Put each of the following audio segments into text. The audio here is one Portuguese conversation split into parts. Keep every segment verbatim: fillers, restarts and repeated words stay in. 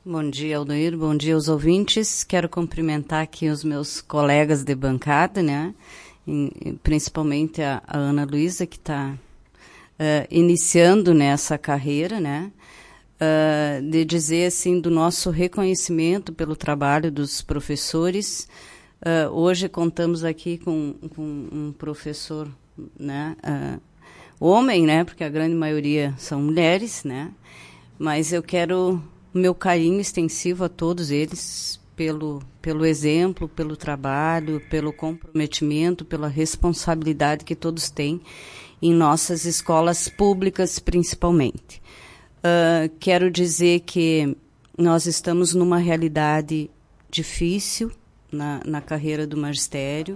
Bom dia, Aldoir. Bom dia aos ouvintes. Quero cumprimentar aqui os meus colegas de bancada, né? E, principalmente a, a Ana Luísa, que está uh, iniciando nessa carreira, né? Uh, de dizer, assim, do nosso reconhecimento pelo trabalho dos professores. Uh, hoje contamos aqui com, com um professor, né? Uh, homem, né? Porque a grande maioria são mulheres, né? Mas eu quero o meu carinho extensivo a todos eles pelo, pelo exemplo, pelo trabalho, pelo comprometimento, pela responsabilidade que todos têm em nossas escolas públicas, principalmente. Uh, quero dizer que nós estamos numa realidade difícil na, na carreira do magistério,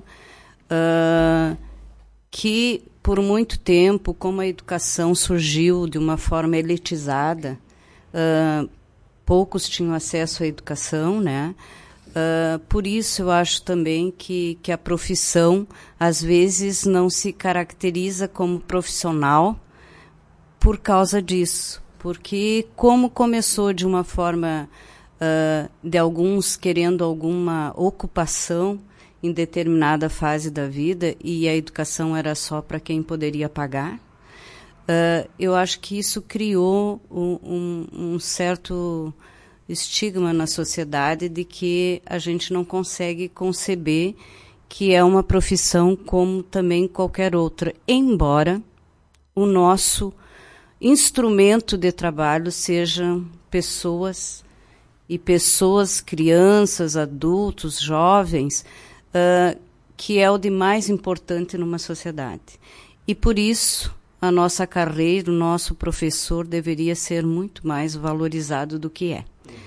uh, que por muito tempo, como a educação surgiu de uma forma elitizada, uh, poucos tinham acesso à educação, né? Uh, por isso eu acho também que, que a profissão, às vezes, não se caracteriza como profissional por causa disso. Porque como começou de uma forma uh, de alguns querendo alguma ocupação em determinada fase da vida e a educação era só para quem poderia pagar, Uh, eu acho que isso criou um, um, um certo estigma na sociedade de que a gente não consegue conceber que é uma profissão como também qualquer outra, embora o nosso instrumento de trabalho sejam pessoas e pessoas, crianças, adultos, jovens, uh, que é o de mais importante numa sociedade. E por isso a nossa carreira, o nosso professor deveria ser muito mais valorizado do que é.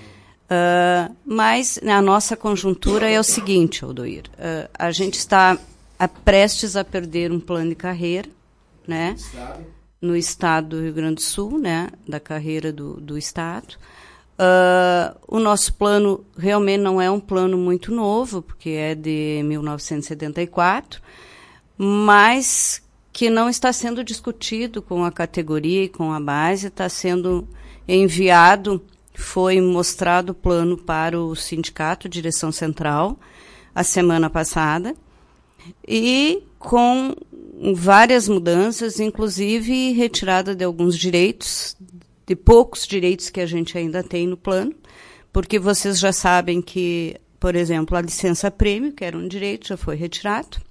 Uh, mas a nossa conjuntura é o seguinte, Aldoir, uh, a gente está a, prestes a perder um plano de carreira, né, estado. no estado do Rio Grande do Sul, né, da carreira do, do estado. Uh, o nosso plano realmente não é um plano muito novo, porque é de mil novecentos e setenta e quatro, mas que não está sendo discutido com a categoria e com a base, está sendo enviado, foi mostrado o plano para o sindicato, direção central, a semana passada, e com várias mudanças, inclusive retirada de alguns direitos, de poucos direitos que a gente ainda tem no plano, porque vocês já sabem que, por exemplo, a licença-prêmio, que era um direito, já foi retirado,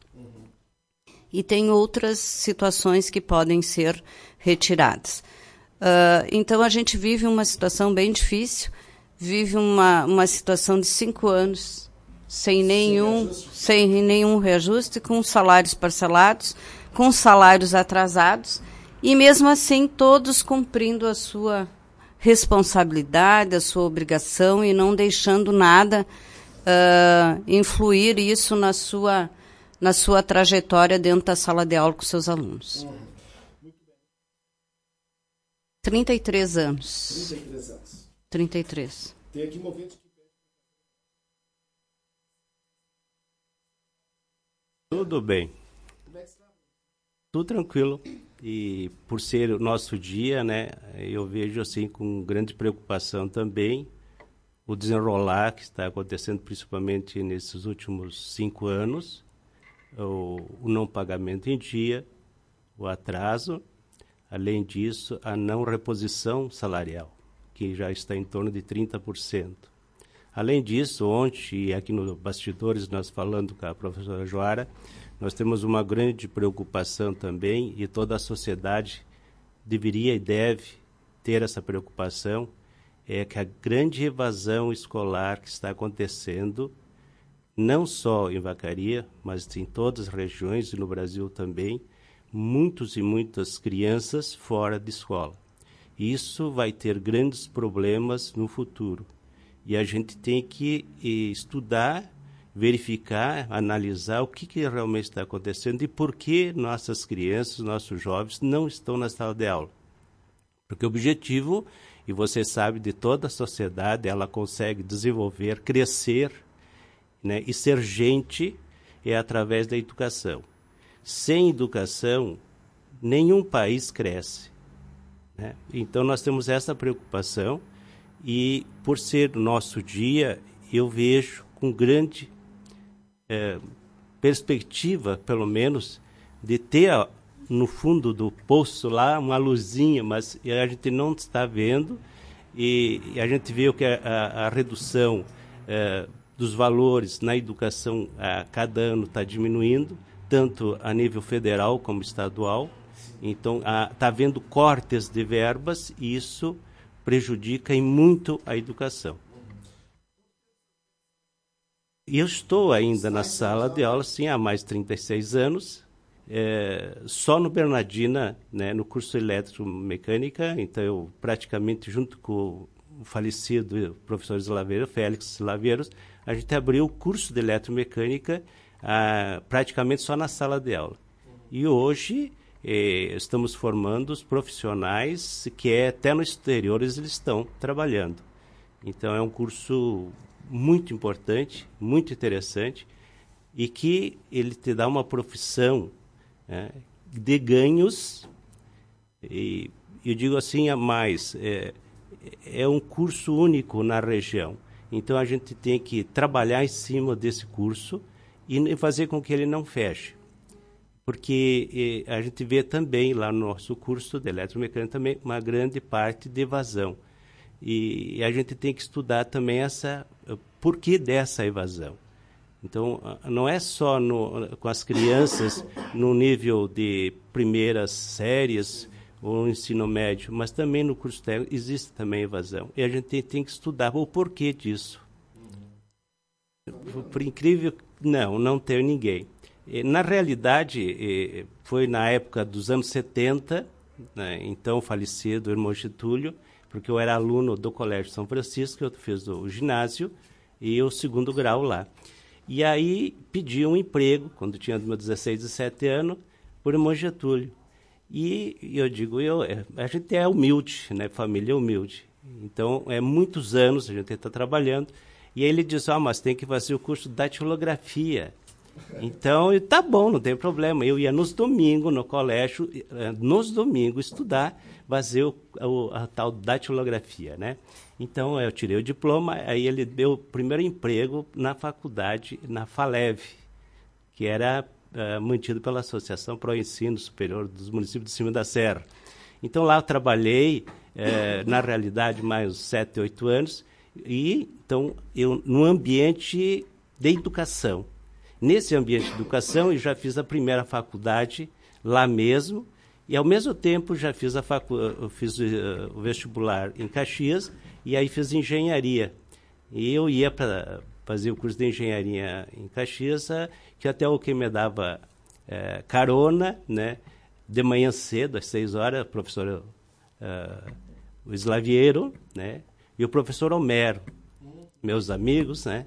e tem outras situações que podem ser retiradas. Uh, então, a gente vive uma situação bem difícil, vive uma, uma situação de cinco anos sem nenhum, sem nenhum reajuste, com salários parcelados, com salários atrasados, e mesmo assim todos cumprindo a sua responsabilidade, a sua obrigação, e não deixando nada uh, influir isso na sua na sua trajetória dentro da sala de aula com seus alunos. Uhum. trinta e três anos. trinta e três anos. trinta e três. Tem aqui movimentos que... Tudo bem. Como é que está? Tudo tranquilo. E por ser o nosso dia, né, eu vejo assim com grande preocupação também o desenrolar que está acontecendo principalmente nesses últimos cinco anos. O, o não pagamento em dia, o atraso, além disso, a não reposição salarial, que já está em torno de trinta por cento. Além disso, ontem, e aqui nos bastidores, nós falando com a professora Joara, nós temos uma grande preocupação também, e toda a sociedade deveria e deve ter essa preocupação, é que a grande evasão escolar que está acontecendo, não só em Vacaria, mas em todas as regiões e no Brasil também, muitos e muitas crianças fora de escola. Isso vai ter grandes problemas no futuro. E a gente tem que estudar, verificar, analisar o que, que realmente está acontecendo e por que nossas crianças, nossos jovens não estão na sala de aula. Porque o objetivo, e você sabe, de toda a sociedade, ela consegue desenvolver, crescer, né, e ser gente é através da educação. Sem educação, nenhum país cresce, né? Então, nós temos essa preocupação E, por ser o nosso dia, eu vejo com grande é, perspectiva, pelo menos, de ter no fundo do poço lá uma luzinha, mas a gente não está vendo, e, e a gente vê que a, a redução é, dos valores na educação a cada ano está diminuindo, tanto a nível federal como estadual. Então, está havendo cortes de verbas e isso prejudica em muito a educação. E eu estou ainda na sala de aula, sim, há mais de trinta e seis anos, é, só no Bernardina, né, no curso de eletromecânica. Então, eu praticamente, junto com o falecido professor Slaveiro, Félix Slaveiros, a gente abriu o curso de eletromecânica ah, praticamente só na sala de aula. E hoje eh, estamos formando os profissionais que é, até no exterior eles estão trabalhando. Então, é um curso muito importante, muito interessante, e que ele te dá uma profissão, né, de ganhos, e eu digo assim a mais, é, é um curso único na região. Então, a gente tem que trabalhar em cima desse curso e fazer com que ele não feche. Porque eh, a gente vê também lá no nosso curso de eletromecânica também uma grande parte de evasão. E, e a gente tem que estudar também essa porquê dessa evasão. Então, não é só no, com as crianças no nível de primeiras séries ou no ensino médio, mas também no curso técnico existe também evasão. E a gente tem, tem que estudar o porquê disso. Por, por incrível, não, não tem ninguém. E, na realidade, foi na época dos anos setenta, né, então falecido o irmão Getúlio, porque eu era aluno do Colégio São Francisco, eu fiz o ginásio e o segundo grau lá. E aí pedi um emprego, quando tinha meus dezesseis, dezessete anos, por irmão Getúlio. E eu digo, eu, a gente é humilde, né? Família humilde. Então, é muitos anos a gente está trabalhando. E aí ele diz, ah, mas tem que fazer o curso de datilografia. Então, eu, tá bom, não tem problema. Eu ia nos domingos no colégio, nos domingos, estudar, fazer o, o, a tal datilografia, né? Então, eu tirei o diploma, aí ele deu o primeiro emprego na faculdade, na FALEV, que era uh, mantido pela Associação para o Ensino Superior dos Municípios de Cima da Serra. Então, lá eu trabalhei, eh, na realidade, mais uns sete, oito anos, e, então, eu, no ambiente de educação. Nesse ambiente de educação, eu já fiz a primeira faculdade lá mesmo, e, ao mesmo tempo, já fiz, a facu... eu fiz uh, o vestibular em Caxias, e aí fiz engenharia. E eu ia para fazer o curso de engenharia em Caxias, que até o que me dava uh, carona, né, de manhã cedo, às seis horas, o professor uh, o Slaviero, né, e o professor Homero, meus amigos, né.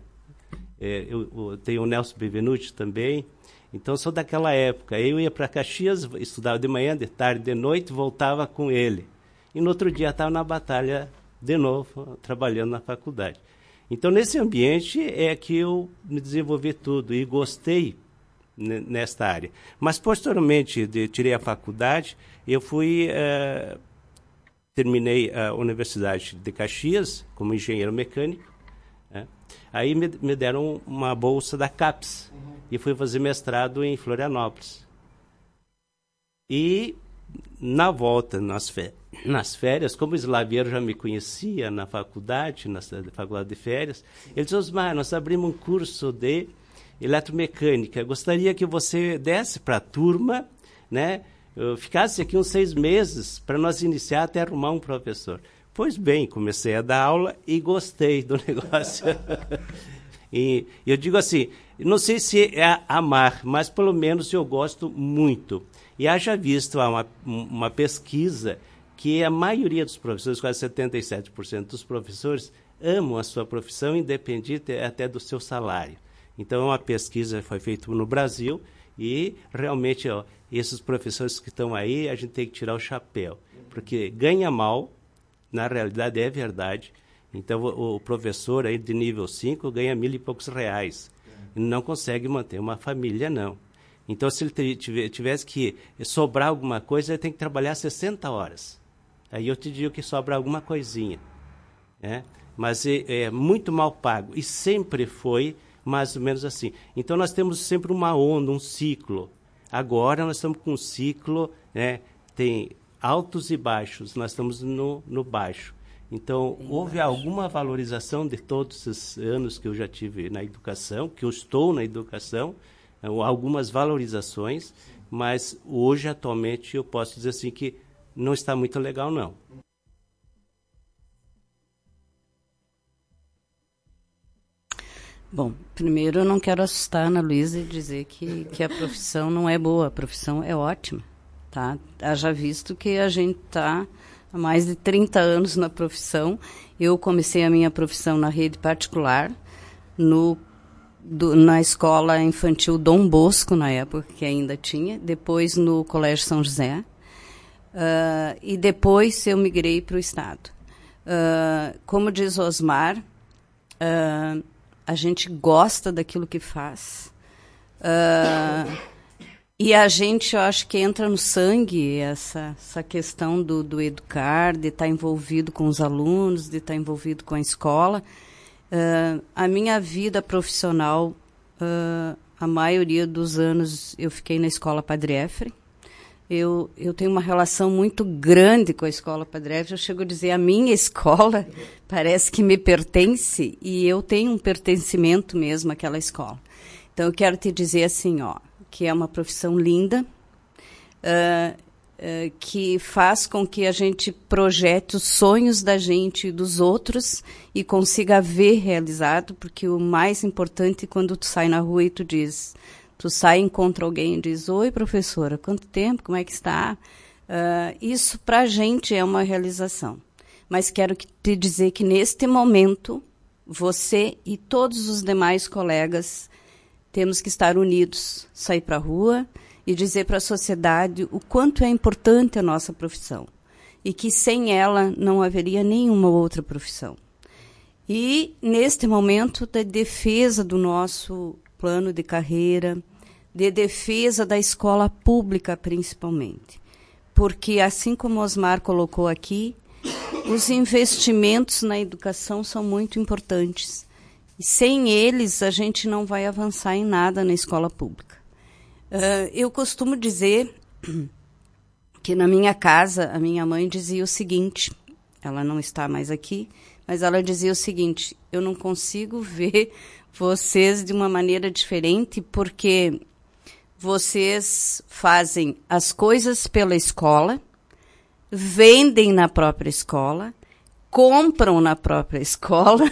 Eu, eu tenho o Nelson Bevenuti também. Então, sou daquela época. Eu ia para Caxias, estudava de manhã, de tarde, de noite, voltava com ele. E no outro dia estava na batalha de novo, trabalhando na faculdade. Então, nesse ambiente é que eu me desenvolvi tudo e gostei nesta área. Mas, posteriormente, de, tirei a faculdade, eu fui... Uh, terminei a Universidade de Caxias como engenheiro mecânico. Né? Aí me, me deram uma bolsa da CAPES, uhum, e fui fazer mestrado em Florianópolis. E na volta, nas férias, nas férias como o Slaviero já me conhecia na faculdade, na faculdade de férias, ele disse, Osmar, nós abrimos um curso de eletromecânica, gostaria que você desse para a turma, né, eu ficasse aqui uns seis meses para nós iniciar até arrumar um professor. Pois bem, comecei a dar aula e gostei do negócio. E eu digo assim, não sei se é amar, mas pelo menos eu gosto muito. E haja visto uma, uma pesquisa que a maioria dos professores, quase setenta e sete por cento dos professores, amam a sua profissão, independente até do seu salário. Então, uma pesquisa foi feita no Brasil e realmente, ó, esses professores que estão aí, a gente tem que tirar o chapéu, porque ganha mal. Na realidade, é verdade. Então, o, o professor aí de nível cinco ganha mil e poucos reais. É. Não consegue manter uma família, não. Então, se ele tivesse que sobrar alguma coisa, ele tem que trabalhar sessenta horas. Aí eu te digo que sobra alguma coisinha. né? Mas é, é muito mal pago. E sempre foi mais ou menos assim. Então, nós temos sempre uma onda, um ciclo. Agora, nós estamos com um ciclo, né? Tem altos e baixos. Nós estamos no, no baixo. Então, Bem houve baixo. alguma valorização de todos esses anos que eu já tive na educação, que eu estou na educação, algumas valorizações, mas hoje, atualmente, eu posso dizer assim que não está muito legal, não. Bom, primeiro eu não quero assustar a Ana Luísa e dizer que, que a profissão não é boa, a profissão é ótima, tá? Haja visto que a gente está há mais de trinta anos na profissão. Eu comecei a minha profissão na rede particular, no, do, na escola infantil Dom Bosco, na época que ainda tinha, depois no Colégio São José, uh, e depois eu migrei para o Estado. Uh, como diz Osmar, uh, a gente gosta daquilo que faz. Uh, e a gente, eu acho que entra no sangue essa, essa questão do, do educar, de estar envolvido com os alunos, de estar envolvido com a escola. Uh, a minha vida profissional, uh, a maioria dos anos eu fiquei na escola Padre Éfrem. Eu, eu tenho uma relação muito grande com a escola Padre Éfrem. Eu chego a dizer, a minha escola parece que me pertence, e eu tenho um pertencimento mesmo àquela escola. Então, eu quero te dizer assim, ó, que é uma profissão linda, uh, uh, que faz com que a gente projete os sonhos da gente e dos outros e consiga ver realizado, porque o mais importante é quando tu sai na rua e tu diz... Tu sai, encontra alguém e diz, oi, professora, quanto tempo, como é que está? Uh, isso, para a gente, é uma realização. Mas quero que, te dizer que, neste momento, você e todos os demais colegas temos que estar unidos, sair para a rua e dizer para a sociedade o quanto é importante a nossa profissão e que, sem ela, não haveria nenhuma outra profissão. E, neste momento, da defesa do nosso plano de carreira, de defesa da escola pública, principalmente. Porque, assim como o Osmar colocou aqui, os investimentos na educação são muito importantes. E sem eles, a gente não vai avançar em nada na escola pública. Uh, eu costumo dizer que na minha casa, a minha mãe dizia o seguinte, ela não está mais aqui, mas ela dizia o seguinte, eu não consigo ver vocês de uma maneira diferente, porque vocês fazem as coisas pela escola, vendem na própria escola, compram na própria escola,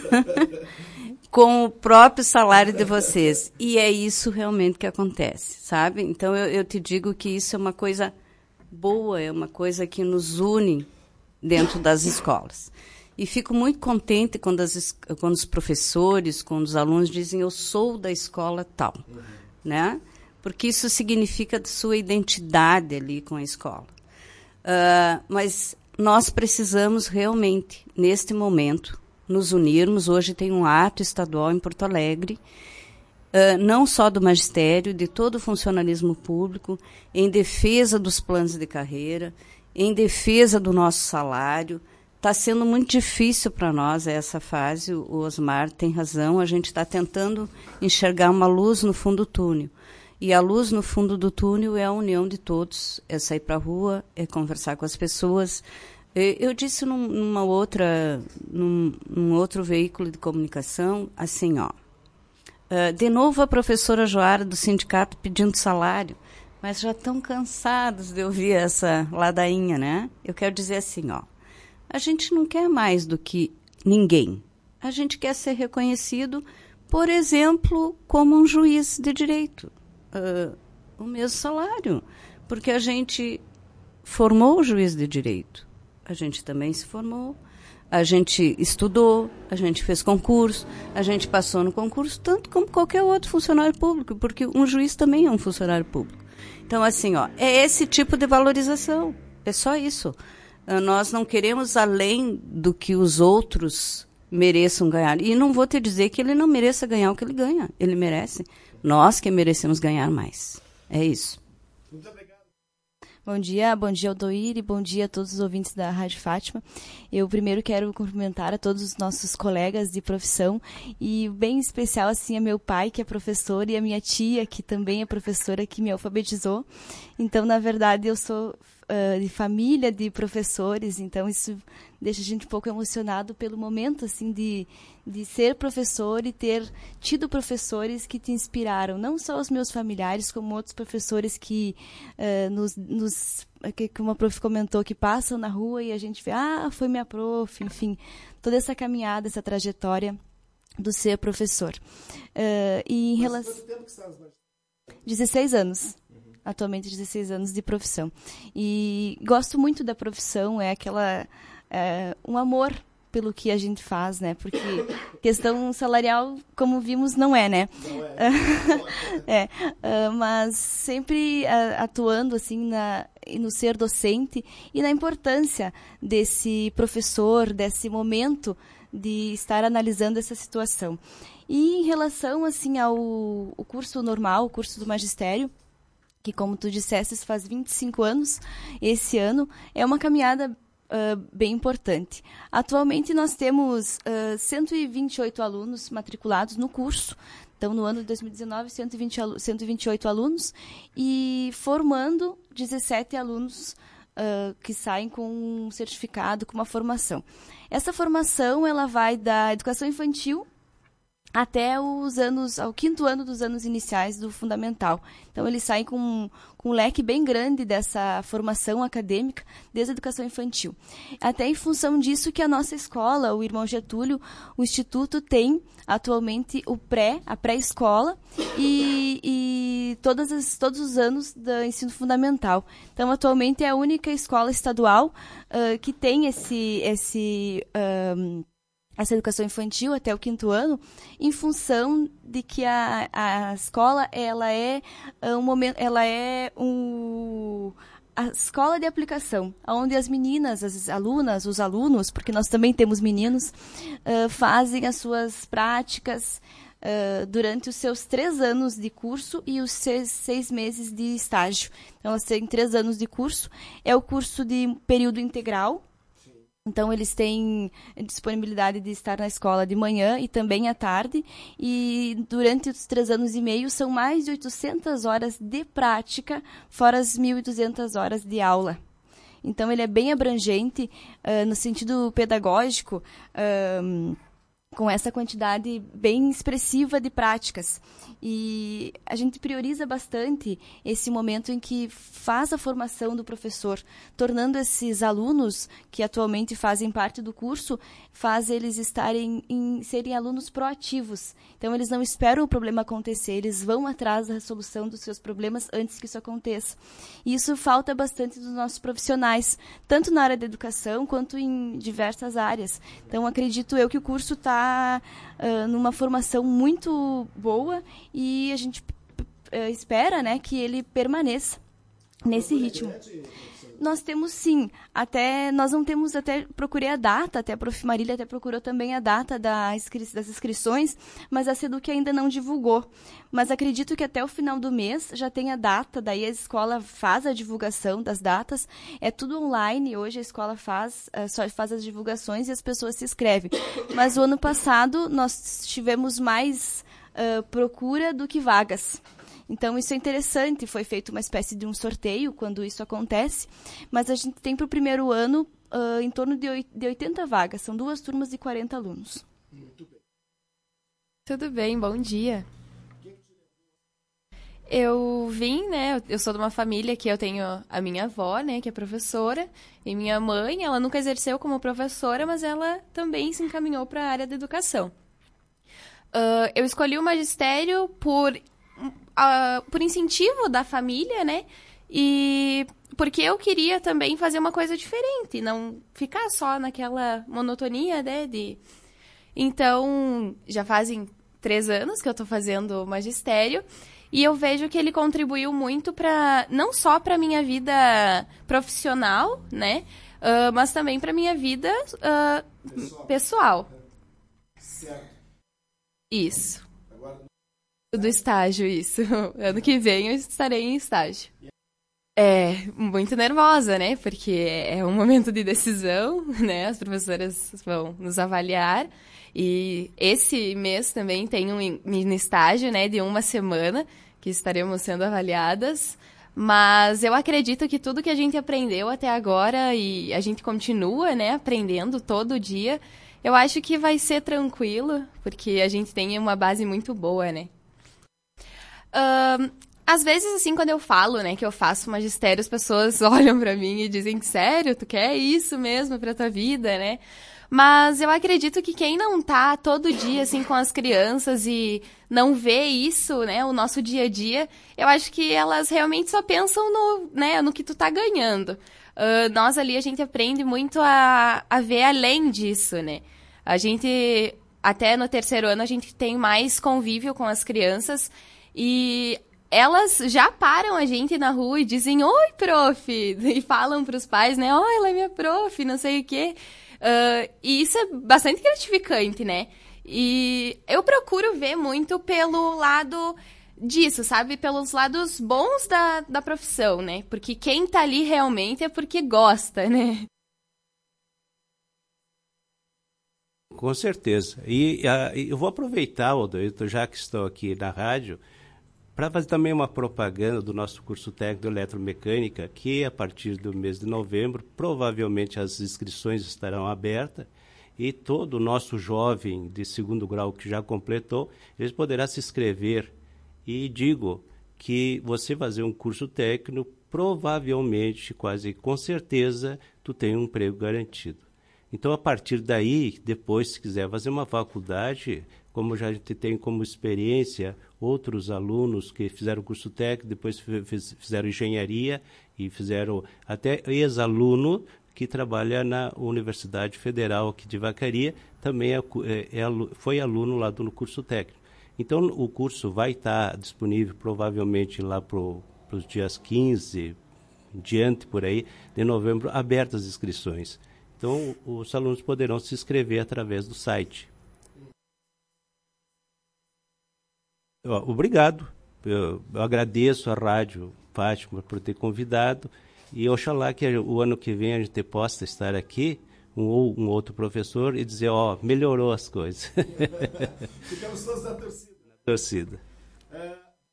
com o próprio salário de vocês. E é isso realmente que acontece, sabe? Então, eu, eu te digo que isso é uma coisa boa, é uma coisa que nos une dentro das escolas. E fico muito contente quando, as, quando os professores, quando os alunos dizem eu sou da escola tal, uhum. né? Porque isso significa sua identidade ali com a escola. Uh, mas nós precisamos realmente, neste momento, nos unirmos. Hoje tem um ato estadual em Porto Alegre, uh, não só do magistério, de todo o funcionalismo público, em defesa dos planos de carreira, em defesa do nosso salário. Está sendo muito difícil para nós essa fase, o Osmar tem razão, a gente está tentando enxergar uma luz no fundo do túnel. E a luz no fundo do túnel é a união de todos, é sair para a rua, é conversar com as pessoas. Eu disse num, numa outra, num, num outro veículo de comunicação, assim, ó, uh, de novo a professora Joara do sindicato pedindo salário, mas já estão cansados de ouvir essa ladainha, né? Eu quero dizer assim, ó, a gente não quer mais do que ninguém. A gente quer ser reconhecido, por exemplo, como um juiz de direito. Uh, o mesmo salário. Porque a gente formou o juiz de direito. A gente também se formou. A gente estudou, a gente fez concurso, a gente passou no concurso, tanto como qualquer outro funcionário público, porque um juiz também é um funcionário público. Então, assim, ó, é esse tipo de valorização. É só isso. Nós não queremos além do que os outros mereçam ganhar. E não vou te dizer que ele não mereça ganhar o que ele ganha. Ele merece. Nós que merecemos ganhar mais. É isso. Muito obrigado. Bom dia, bom dia, Aldoir, e bom dia a todos os ouvintes da Rádio Fátima. Eu primeiro quero cumprimentar a todos os nossos colegas de profissão e bem especial assim a meu pai, que é professor, e a minha tia, que também é professora, que me alfabetizou. Então, na verdade, eu sou uh, de família de professores, então isso deixa a gente um pouco emocionado pelo momento assim de, de ser professor e ter tido professores que te inspiraram, não só os meus familiares, como outros professores que uh, nos, nos que uma prof comentou, que passam na rua e a gente vê, ah, foi minha prof, enfim, toda essa caminhada, essa trajetória do ser professor. Uh, e em relação... Quanto tempo que você está nas dezesseis anos. Uhum. Atualmente dezesseis anos de profissão. E gosto muito da profissão, é aquela... É, um amor pelo que a gente faz, né? Porque questão salarial, como vimos, não é, né? Não é. é uh, mas sempre uh, atuando assim na, no ser docente e na importância desse professor, desse momento de estar analisando essa situação. E em relação assim ao o curso normal, o curso do magistério, que como tu disseste faz vinte e cinco anos, esse ano, é uma caminhada Uh, bem importante. Atualmente nós temos uh, cento e vinte e oito alunos matriculados no curso. Então, no ano de dois mil e dezenove, cento e vinte, cento e vinte e oito alunos e formando dezessete alunos uh, que saem com um certificado, com uma formação. Essa formação ela vai da educação infantil até os anos, ao quinto ano dos anos iniciais do fundamental. Então, eles saem com, com um leque bem grande dessa formação acadêmica desde a educação infantil. Até em função disso que a nossa escola, o Irmão Getúlio, o Instituto tem atualmente o pré, a pré-escola e, e todas as, todos os anos do ensino fundamental. Então, atualmente é a única escola estadual uh, que tem esse... esse um, essa educação infantil até o quinto ano, em função de que a, a escola ela é um momento, ela é um, a escola de aplicação, onde as meninas, as alunas, os alunos, porque nós também temos meninos, uh, fazem as suas práticas uh, durante os seus três anos de curso e os seis, seis meses de estágio. Então, elas têm três anos de curso. É o curso de período integral. Então, eles têm disponibilidade de estar na escola de manhã e também à tarde. E durante os três anos e meio, são mais de oitocentas horas de prática, fora as mil e duzentas horas de aula. Então, ele é bem abrangente uh, no sentido pedagógico, uh, com essa quantidade bem expressiva de práticas. E a gente prioriza bastante esse momento em que faz a formação do professor, tornando esses alunos que atualmente fazem parte do curso, faz eles estarem em, serem alunos proativos. Então, eles não esperam o problema acontecer, eles vão atrás da resolução dos seus problemas antes que isso aconteça. E isso falta bastante dos nossos profissionais, tanto na área da educação quanto em diversas áreas. Então, acredito eu que o curso está uh, numa formação muito boa e a gente uh, espera, né, que ele permaneça nesse ritmo. Nós temos sim, até nós não temos, até procurei a data, até a Prof Marília até procurou também a data da inscri das inscrições, mas a SEDUC ainda não divulgou. Mas acredito que até o final do mês já tem a data, daí a escola faz a divulgação das datas, é tudo online, hoje a escola faz, só faz as divulgações e as pessoas se inscrevem. Mas o ano passado nós tivemos mais uh, procura do que vagas. Então, isso é interessante, foi feito uma espécie de um sorteio quando isso acontece, mas a gente tem para o primeiro ano uh, em torno de oitenta vagas, são duas turmas de quarenta alunos. Muito bem. Tudo bem, bom dia. Eu vim, né, eu sou de uma família que eu tenho a minha avó, né, que é professora, e minha mãe, ela nunca exerceu como professora, mas ela também se encaminhou para a área da educação. Uh, eu escolhi o magistério por... Uh, por incentivo da família, né? E porque eu queria também fazer uma coisa diferente, não ficar só naquela monotonia, né? De... Então, já fazem três anos que eu estou fazendo magistério e eu vejo que ele contribuiu muito para não só para minha vida profissional, né? Uh, mas também para minha vida uh, pessoal. pessoal. Certo. Isso. Agora... Do estágio, isso. Ano que vem eu estarei em estágio. É, muito nervosa, né? Porque é um momento de decisão, né? As professoras vão nos avaliar. E esse mês também tem um mini estágio, né? De uma semana que estaremos sendo avaliadas. Mas eu acredito que tudo que a gente aprendeu até agora e a gente continua, né? Aprendendo todo dia. Eu acho que vai ser tranquilo, porque a gente tem uma base muito boa, né? Um, às vezes, assim, quando eu falo, né, que eu faço magistério, as pessoas olham pra mim e dizem, sério, tu quer isso mesmo pra tua vida, né? Mas eu acredito que quem não tá todo dia, assim, com as crianças e não vê isso, né, o nosso dia a dia, eu acho que elas realmente só pensam no, né, no que tu tá ganhando. Uh, nós ali, a gente aprende muito a, a ver além disso, né? A gente, até no terceiro ano, a gente tem mais convívio com as crianças e elas já param a gente na rua e dizem, oi, prof! E falam pros pais, né, oi, ela é minha prof, não sei o quê. Uh, e isso é bastante gratificante, né? E eu procuro ver muito pelo lado disso, sabe? Pelos lados bons da, da profissão, né? Porque quem tá ali realmente é porque gosta, né? Com certeza. E uh, eu vou aproveitar, Odoito, já que estou aqui na rádio, para fazer também uma propaganda do nosso curso técnico de eletromecânica, que a partir do mês de novembro, provavelmente as inscrições estarão abertas e todo o nosso jovem de segundo grau que já completou, ele poderá se inscrever. E digo que você fazer um curso técnico, provavelmente, quase com certeza, tu tem um emprego garantido. Então, a partir daí, depois, se quiser fazer uma faculdade, como já a gente tem como experiência outros alunos que fizeram curso técnico, depois fizeram engenharia e fizeram até ex-aluno que trabalha na Universidade Federal aqui de Vacaria, também é, é, é, foi aluno lá do curso técnico. Então, o curso vai estar disponível provavelmente lá para os dias quinze, diante por aí, de novembro, abertas as inscrições. Então, os alunos poderão se inscrever através do site. Obrigado. Eu, eu agradeço a Rádio Fátima por ter convidado e oxalá que o ano que vem a gente possa estar aqui, um ou um outro professor, e dizer, ó, oh, melhorou as coisas. Ficamos todos na torcida. Na torcida. É...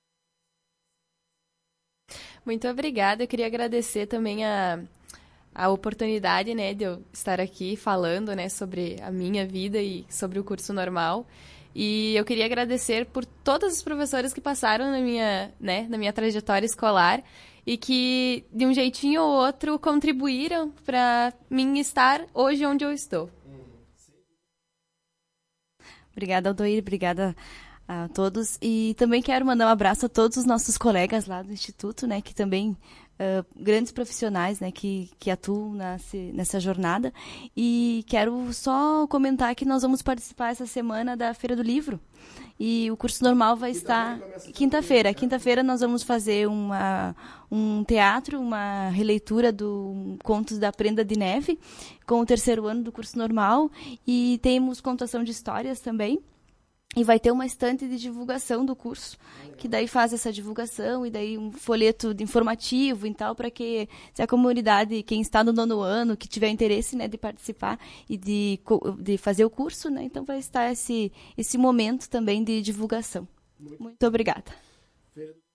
Muito obrigada. Eu queria agradecer também a, a oportunidade, né, de eu estar aqui falando, né, sobre a minha vida e sobre o curso normal. E eu queria agradecer por todas as professoras que passaram na minha, né, na minha trajetória escolar e que, de um jeitinho ou outro, contribuíram para mim estar hoje onde eu estou. Obrigada, Aldoir. Obrigada a todos. E também quero mandar um abraço a todos os nossos colegas lá do Instituto, né, que também... Uh, grandes profissionais, né, que, que atuam nesse, nessa jornada. E quero só comentar que nós vamos participar essa semana da Feira do Livro. E o curso normal vai estar quinta-feira. Quinta-feira nós vamos fazer uma, um teatro, uma releitura do Contos da Prenda de Neve, com o terceiro ano do curso normal. E temos contação de histórias também. E vai ter uma estante de divulgação do curso, que daí faz essa divulgação, e daí um folheto informativo e tal, para que se a comunidade, quem está no nono ano, que tiver interesse, né, de participar e de, de fazer o curso, né, então vai estar esse, esse momento também de divulgação. Muito obrigada.